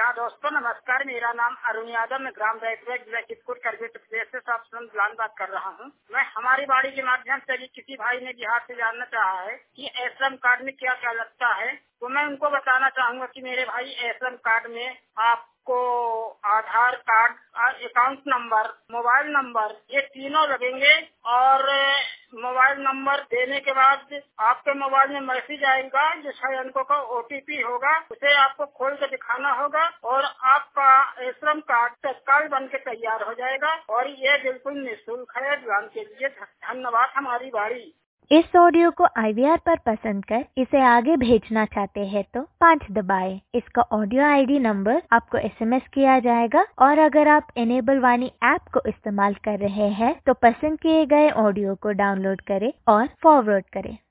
हाँ दोस्तों नमस्कार, मेरा नाम अरुण यादव, मैं ग्राम बैतूल जिला चित्रकूट करगिल प्रदेश से सबसे बात कर रहा हूँ। मैं हमारी बाड़ी के माध्यम से किसी भाई ने बिहार से जानना चाहा है कि श्रम कार्ड में क्या क्या लगता है, तो मैं उनको बताना चाहूँगा कि मेरे भाई श्रम कार्ड में आपको Aadhaar card, account number, mobile number, ये तीनों लगेंगे। और मोबाइल नंबर देने के बाद आपके मोबाइल में मैसेज आएगा जो 6 अंकों का OTP होगा, उसे आपको खोल के दिखाना होगा और आपका श्रम कार्ड तत्काल बन के तैयार हो जाएगा। और ये बिल्कुल निःशुल्क है। ध्यान के लिए धन्यवाद। हमारी बाड़ी। इस ऑडियो को IVR पर पसंद कर इसे आगे भेजना चाहते हैं तो 5 दबाएं। इसका ऑडियो ID नंबर आपको SMS किया जाएगा। और अगर आप इनेबल वाणी ऐप को इस्तेमाल कर रहे हैं तो पसंद किए गए ऑडियो को डाउनलोड करें और फॉरवर्ड करें।